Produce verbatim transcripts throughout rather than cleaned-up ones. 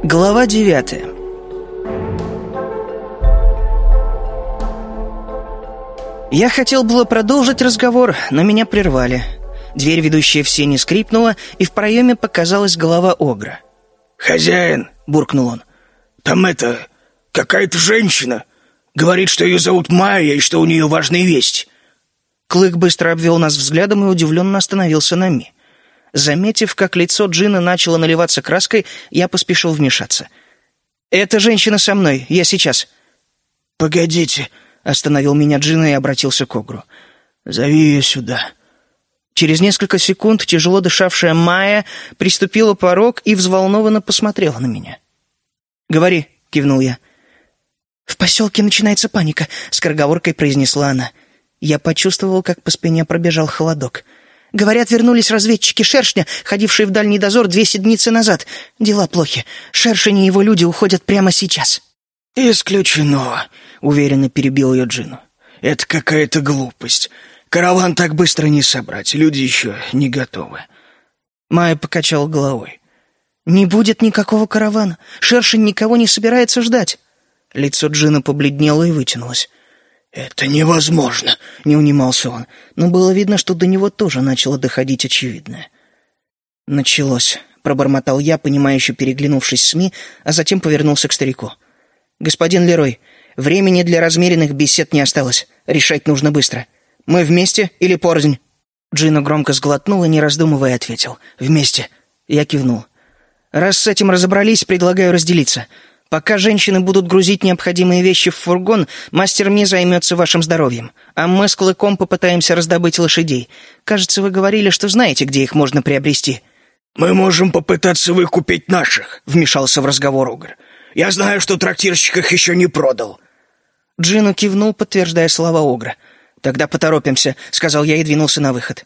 Глава девятая. Я хотел было продолжить разговор, но меня прервали. Дверь, ведущая в сени, скрипнула, и в проеме показалась голова огра. «Хозяин!» — буркнул он. «Там это... какая-то женщина. Говорит, что ее зовут Майя и что у нее важные вести». Клык быстро обвел нас взглядом и удивленно остановился на Ми. Заметив, как лицо Джина начало наливаться краской, я поспешил вмешаться. «Эта женщина со мной, я сейчас». «Погодите», — остановил меня Джина и обратился к огру. «Зови ее сюда». Через несколько секунд тяжело дышавшая Майя приступила порог и взволнованно посмотрела на меня. «Говори», — кивнул я. «В поселке начинается паника», — скороговоркой произнесла она. Я почувствовал, как по спине пробежал холодок. «Говорят, вернулись разведчики Шершня, ходившие в дальний дозор две седмицы назад. Дела плохи. Шершень и его люди уходят прямо сейчас». «Исключено», — уверенно перебил ее Джину. «Это какая-то глупость. Караван так быстро не собрать, люди еще не готовы». Майя покачала головой. «Не будет никакого каравана. Шершень никого не собирается ждать». Лицо Джина побледнело и вытянулось. «Это невозможно», — не унимался он, но было видно, что до него тоже начало доходить очевидное. «Началось», — пробормотал я, понимающе переглянувшись с Ми, а затем повернулся к старику. «Господин Лерой, времени для размеренных бесед не осталось. Решать нужно быстро. Мы вместе или порознь?» Джино громко сглотнул и, не раздумывая, ответил. «Вместе». Я кивнул. «Раз с этим разобрались, предлагаю разделиться. Пока женщины будут грузить необходимые вещи в фургон, мастер Ми займется вашим здоровьем, а мы с Клыком попытаемся раздобыть лошадей. Кажется, вы говорили, что знаете, где их можно приобрести». «Мы можем попытаться выкупить наших», — вмешался в разговор огр. «Я знаю, что трактирщик их еще не продал». Джину кивнул, подтверждая слова огра. «Тогда поторопимся», — сказал я и двинулся на выход.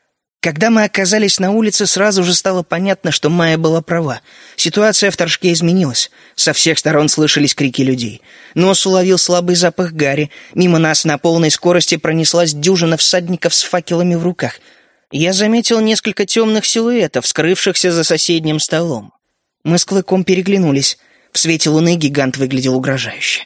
Когда мы оказались на улице, сразу же стало понятно, что Майя была права. Ситуация в Торжке изменилась. Со всех сторон слышались крики людей. Нос уловил слабый запах гари. Мимо нас на полной скорости пронеслась дюжина всадников с факелами в руках. Я заметил несколько темных силуэтов, скрывшихся за соседним столом. Мы с Клыком переглянулись. В свете луны гигант выглядел угрожающе.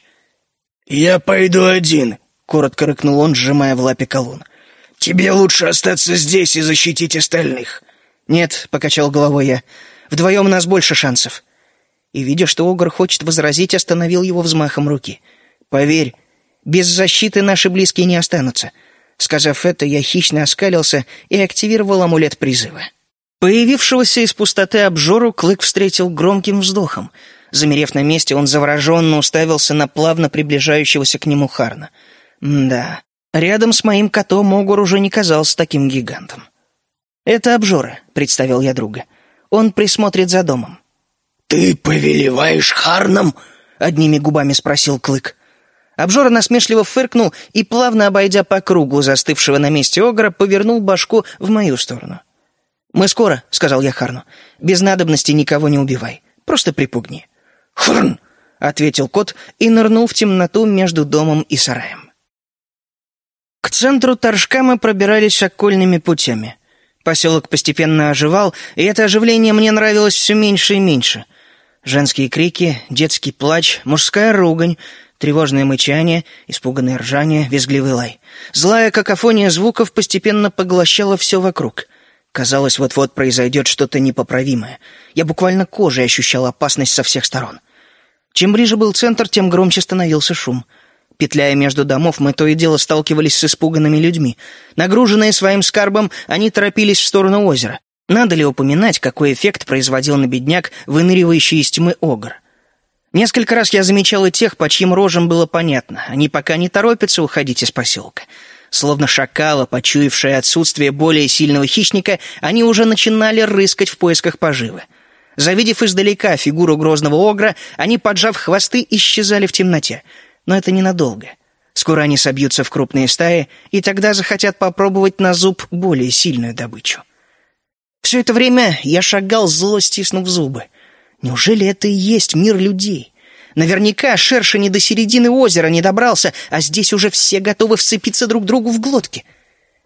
«Я пойду один», — коротко рыкнул он, сжимая в лапе колун. «Тебе лучше остаться здесь и защитить остальных». «Нет», — покачал головой я, — «вдвоем у нас больше шансов». И, видя, что огр хочет возразить, остановил его взмахом руки. «Поверь, без защиты наши близкие не останутся». Сказав это, я хищно оскалился и активировал амулет призыва. Появившегося из пустоты обжору Клык встретил громким вздохом. Замерев на месте, он завороженно уставился на плавно приближающегося к нему Харна. «Да, рядом с моим котом огр уже не казался таким гигантом». «Это обжора», — представил я друга. «Он присмотрит за домом». «Ты повелеваешь Харном?» — одними губами спросил Клык. Обжора насмешливо фыркнул и, плавно обойдя по кругу застывшего на месте огра, повернул башку в мою сторону. «Мы скоро», — сказал я Харну. «Без надобности никого не убивай. Просто припугни». «Харн!» — ответил кот и нырнул в темноту между домом и сараем. К центру Торжка мы пробирались окольными путями. Поселок постепенно оживал, и это оживление мне нравилось все меньше и меньше. Женские крики, детский плач, мужская ругань, тревожное мычание, испуганное ржание, визгливый лай. Злая какофония звуков постепенно поглощала все вокруг. Казалось, вот-вот произойдет что-то непоправимое. Я буквально кожей ощущал опасность со всех сторон. Чем ближе был центр, тем громче становился шум. Петляя между домов, мы то и дело сталкивались с испуганными людьми. Нагруженные своим скарбом, они торопились в сторону озера. Надо ли упоминать, какой эффект производил на бедняк выныривающий из тьмы огр? Несколько раз я замечал и тех, по чьим рожам было понятно. Они пока не торопятся уходить из поселка. Словно шакалы, почуявшие отсутствие более сильного хищника, они уже начинали рыскать в поисках поживы. Завидев издалека фигуру грозного огра, они, поджав хвосты, исчезали в темноте. Но это ненадолго. Скоро они собьются в крупные стаи, и тогда захотят попробовать на зуб более сильную добычу. Все это время я шагал, зло стиснув зубы. Неужели это и есть мир людей? Наверняка шершень до середины озера не добрался, а здесь уже все готовы вцепиться друг другу в глотки.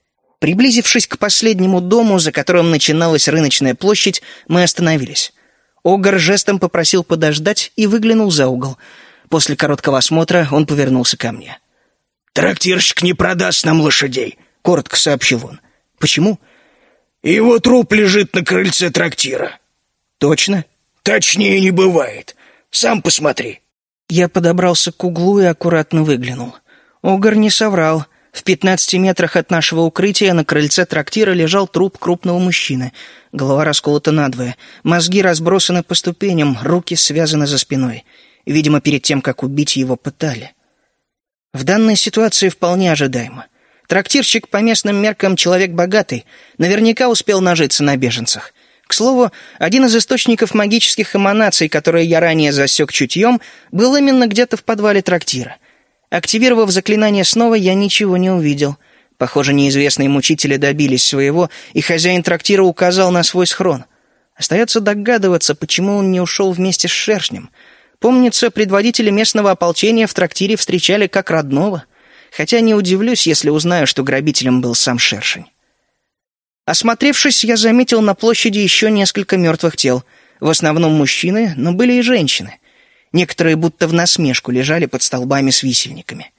Приблизившись к последнему дому, за которым начиналась рыночная площадь, мы остановились. Огр жестом попросил подождать и выглянул за угол. После короткого осмотра он повернулся ко мне. «Трактирщик не продаст нам лошадей», — коротко сообщил он. «Почему?» «Его труп лежит на крыльце трактира». «Точно?» «Точнее не бывает. Сам посмотри». Я подобрался к углу и аккуратно выглянул. Огр не соврал. В пятнадцати метрах от нашего укрытия на крыльце трактира лежал труп крупного мужчины. Голова расколота надвое. Мозги разбросаны по ступеням, руки связаны за спиной. Видимо, перед тем, как убить его, пытали. В данной ситуации вполне ожидаемо. Трактирщик по местным меркам человек богатый, наверняка успел нажиться на беженцах. К слову, один из источников магических эманаций, которые я ранее засек чутьем, был именно где-то в подвале трактира. Активировав заклинание снова, я ничего не увидел. Похоже, неизвестные мучители добились своего, и хозяин трактира указал на свой схрон. Остается догадываться, почему он не ушел вместе с шершнем. Помнится, предводители местного ополчения в трактире встречали как родного, хотя не удивлюсь, если узнаю, что грабителем был сам шершень. Осмотревшись, я заметил на площади еще несколько мертвых тел. В основном мужчины, но были и женщины. Некоторые будто в насмешку лежали под столбами с висельниками.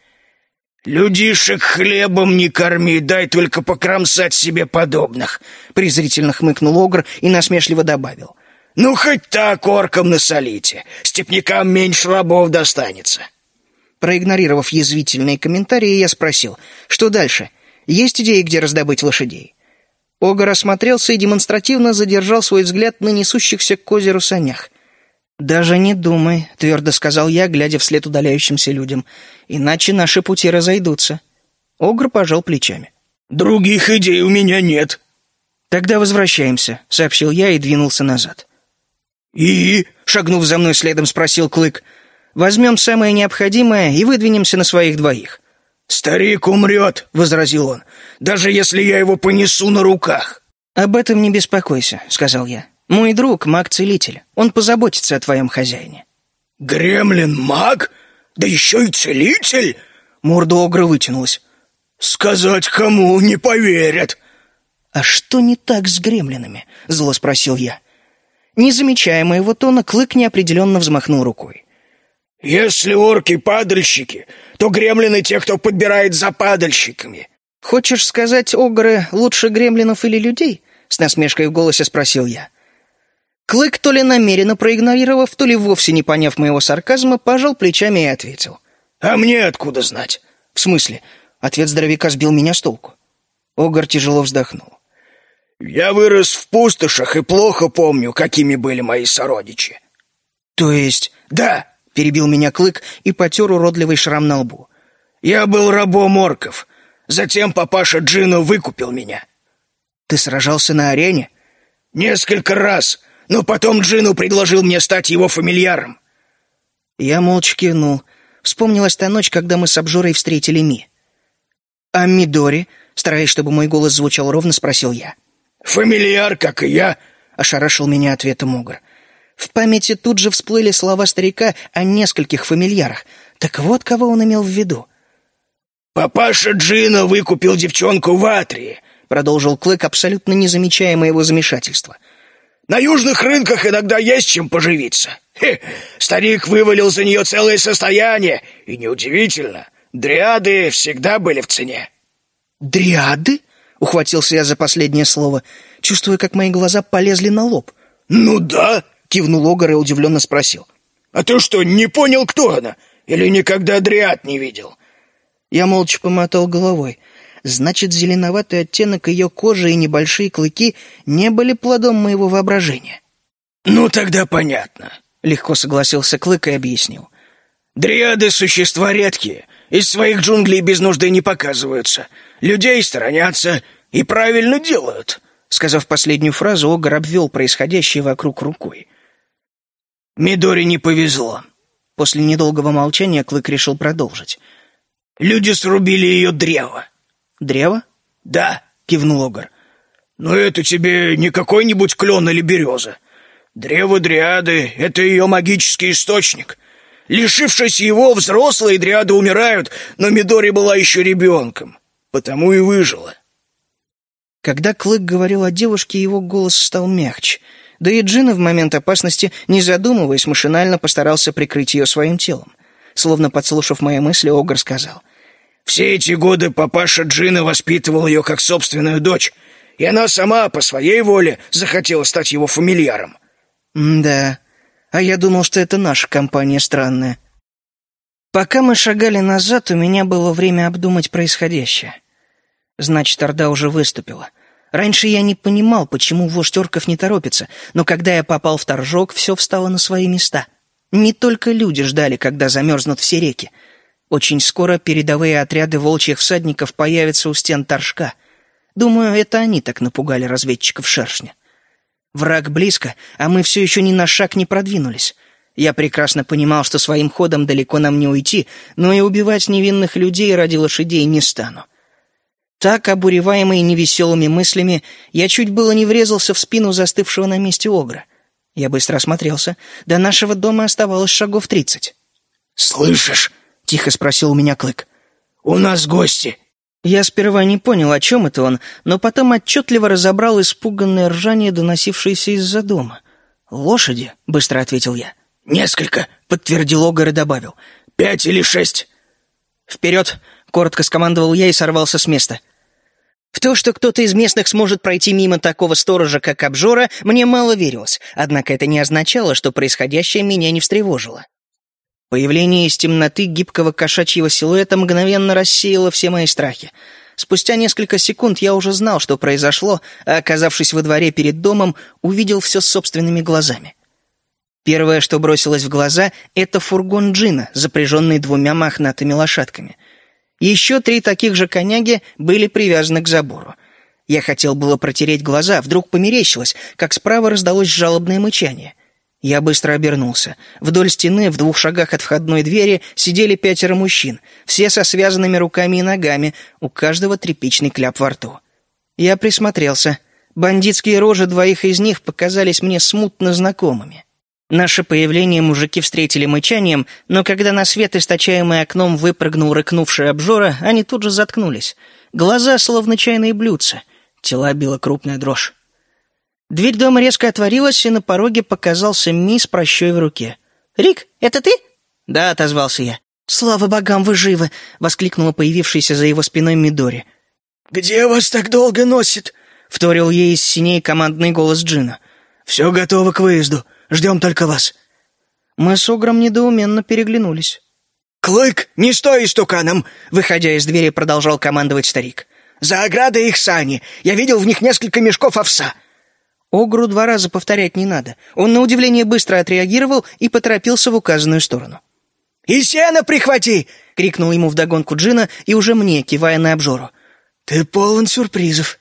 «Людишек хлебом не корми, дай только покромсать себе подобных», — презрительно хмыкнул Огр и насмешливо добавил. «Ну, хоть так оркам насолите, степнякам меньше рабов достанется». Проигнорировав язвительные комментарии, я спросил, что дальше? Есть идеи, где раздобыть лошадей? Огр осмотрелся и демонстративно задержал свой взгляд на несущихся к озеру санях. «Даже не думай», — твердо сказал я, глядя вслед удаляющимся людям, «иначе наши пути разойдутся». Огр пожал плечами. «Других идей у меня нет». «Тогда возвращаемся», — сообщил я и двинулся назад. «И?» — шагнув за мной следом, спросил Клык. «Возьмем самое необходимое и выдвинемся на своих двоих». «Старик умрет», — возразил он, — «даже если я его понесу на руках». «Об этом не беспокойся», — сказал я. «Мой друг — маг-целитель. Он позаботится о твоем хозяине». «Гремлин-маг? Да еще и целитель?» Морда Огра вытянулась. «Сказать кому не поверят». «А что не так с гремлинами?» — зло спросил я. Не замечая моего тона, Клык неопределенно взмахнул рукой. «Если орки — падальщики, то гремлины — те, кто подбирает за падальщиками». «Хочешь сказать, огры лучше гремлинов или людей?» — с насмешкой в голосе спросил я. Клык, то ли намеренно проигнорировав, то ли вовсе не поняв моего сарказма, пожал плечами и ответил. «А мне откуда знать?» «В смысле?» — ответ здоровяка сбил меня с толку. Огр тяжело вздохнул. «Я вырос в пустошах и плохо помню, какими были мои сородичи». «То есть...» «Да!» — перебил меня Клык и потер уродливый шрам на лбу. «Я был рабом орков. Затем папаша Джина выкупил меня». «Ты сражался на арене?» «Несколько раз, но потом Джину предложил мне стать его фамильяром». Я молча кивнул. Вспомнилась та ночь, когда мы с Обжорой встретили Ми. «А Мидори?» — стараясь, чтобы мой голос звучал ровно, спросил я. «Фамильяр, как и я», — ошарашил меня ответом Огр. В памяти тут же всплыли слова старика о нескольких фамильярах. Так вот, кого он имел в виду. «Папаша Джина выкупил девчонку в Атрии», — продолжил Клык, абсолютно не замечая моего замешательства. «На южных рынках иногда есть чем поживиться. Хе, старик вывалил за нее целое состояние, и неудивительно, дриады всегда были в цене». «Дриады?» — ухватился я за последнее слово, чувствуя, как мои глаза полезли на лоб. «Ну да», — кивнул Огр и удивленно спросил. «А ты что, не понял, кто она? Или никогда дриад не видел?» Я молча помотал головой. Значит, зеленоватый оттенок ее кожи и небольшие клыки не были плодом моего воображения. «Ну, тогда понятно», — легко согласился Клык и объяснил. «Дриады — существа редкие, из своих джунглей без нужды не показываются, людей сторонятся и правильно делают». Сказав последнюю фразу, Огр обвел происходящее вокруг рукой. «Мидори не повезло». После недолгого молчания Клык решил продолжить. «Люди срубили ее древо». «Древо?» «Да», — кивнул Огр. «Но это тебе не какой-нибудь клен или береза. Древо дриады — это ее магический источник. Лишившись его, взрослые дриады умирают, но Мидори была еще ребенком, потому и выжила». Когда Клык говорил о девушке, его голос стал мягче. Да и Джина в момент опасности, не задумываясь, машинально постарался прикрыть ее своим телом. Словно подслушав мои мысли, Огр сказал: «Все эти годы папаша Джина воспитывал ее как собственную дочь, и она сама по своей воле захотела стать его фамильяром». «Да, а я думал, что это наша компания странная». Пока мы шагали назад, у меня было время обдумать происходящее. Значит, Орда уже выступила. Раньше я не понимал, почему вождь орков не торопится, но когда я попал в Торжок, все встало на свои места. Не только люди ждали, когда замерзнут все реки. Очень скоро передовые отряды волчьих всадников появятся у стен Торжка. Думаю, это они так напугали разведчиков шершня. Враг близко, а мы все еще ни на шаг не продвинулись. Я прекрасно понимал, что своим ходом далеко нам не уйти, но и убивать невинных людей ради лошадей не стану. Так, обуреваемый невеселыми мыслями, я чуть было не врезался в спину застывшего на месте Огра. Я быстро осмотрелся. До нашего дома оставалось шагов тридцать. «Слышишь?» — тихо спросил у меня Клык. «У нас гости». Я сперва не понял, о чем это он, но потом отчетливо разобрал испуганное ржание, доносившееся из-за дома. «Лошади?» — быстро ответил я. «Несколько», — подтвердил Огр и добавил. «Пять или шесть». «Вперед!» — коротко скомандовал я и сорвался с места. В то, что кто-то из местных сможет пройти мимо такого сторожа, как Обжора, мне мало верилось, однако это не означало, что происходящее меня не встревожило. Появление из темноты гибкого кошачьего силуэта мгновенно рассеяло все мои страхи. Спустя несколько секунд я уже знал, что произошло, а, оказавшись во дворе перед домом, увидел все собственными глазами. Первое, что бросилось в глаза, — это фургон Джина, запряженный двумя мохнатыми лошадками. Еще три таких же коняги были привязаны к забору. Я хотел было протереть глаза, вдруг померещилось, как справа раздалось жалобное мычание. Я быстро обернулся. Вдоль стены, в двух шагах от входной двери, сидели пятеро мужчин, все со связанными руками и ногами, у каждого тряпичный кляп во рту. Я присмотрелся. Бандитские рожи двоих из них показались мне смутно знакомыми. Наше появление мужики встретили мычанием, но когда на свет, источаемый окном, выпрыгнул рыкнувший Обжора, они тут же заткнулись. Глаза словно чайные блюдца. Тела била крупная дрожь. Дверь дома резко отворилась, и на пороге показался Ми с прощой в руке. «Рик, это ты?» «Да», — отозвался я. «Слава богам, вы живы!» — воскликнула появившаяся за его спиной Мидори. «Где вас так долго носит?» — вторил ей из синей командный голос Джина. «Все готово к выезду. Ждем только вас». Мы с Огром недоуменно переглянулись. «Клык, не стой истуканом!» — выходя из двери, продолжал командовать старик. «За оградой их сани. Я видел в них несколько мешков овса». Огру два раза повторять не надо. Он, на удивление, быстро отреагировал и поторопился в указанную сторону. «И сено прихвати!» — крикнул ему вдогонку Джина и уже мне, кивая на Обжору. «Ты полон сюрпризов».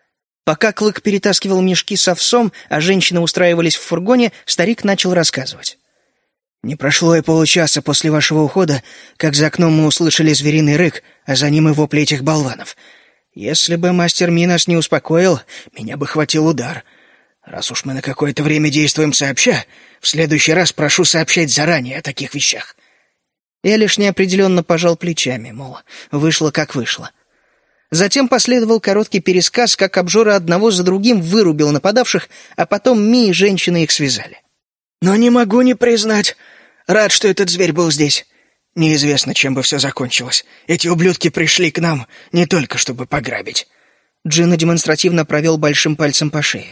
Пока Клык перетаскивал мешки с овсом, а женщины устраивались в фургоне, старик начал рассказывать. «Не прошло и получаса после вашего ухода, как за окном мы услышали звериный рык, а за ним и вопли этих болванов. Если бы мастер Ми нас не успокоил, меня бы хватил удар. Раз уж мы на какое-то время действуем сообща, в следующий раз прошу сообщать заранее о таких вещах». Я лишь неопределенно пожал плечами, мол, вышло как вышло. Затем последовал короткий пересказ, как Обжора одного за другим вырубил нападавших, а потом Ми и женщины их связали. «Но не могу не признать. Рад, что этот зверь был здесь. Неизвестно, чем бы все закончилось. Эти ублюдки пришли к нам не только чтобы пограбить». Джина демонстративно провел большим пальцем по шее.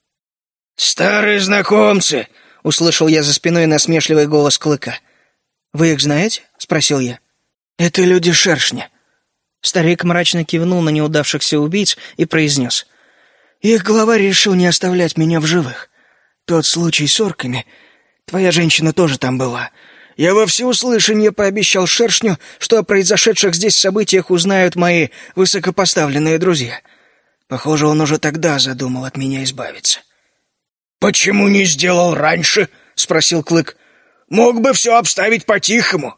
«Старые знакомцы!» — услышал я за спиной насмешливый голос Клыка. «Вы их знаете?» — спросил я. «Это люди шершня». Старик мрачно кивнул на неудавшихся убийц и произнес. «Их главарь решил не оставлять меня в живых. Тот случай с орками. Твоя женщина тоже там была. Я во всеуслышание пообещал шершню, что о произошедших здесь событиях узнают мои высокопоставленные друзья. Похоже, он уже тогда задумал от меня избавиться». «Почему не сделал раньше?» — спросил Клык. «Мог бы все обставить по-тихому».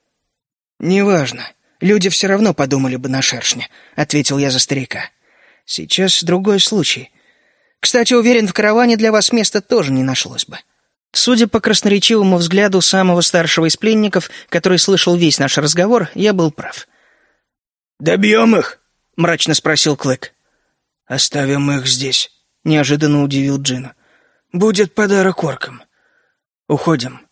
«Неважно. Люди все равно подумали бы на шершня», — ответил я за старика. «Сейчас другой случай. Кстати, уверен, в караване для вас места тоже не нашлось бы». Судя по красноречивому взгляду самого старшего из пленников, который слышал весь наш разговор, я был прав. «Добьем их?» — мрачно спросил Клык. «Оставим их здесь», — неожиданно удивил Джина. Будет подарок оркам. Уходим».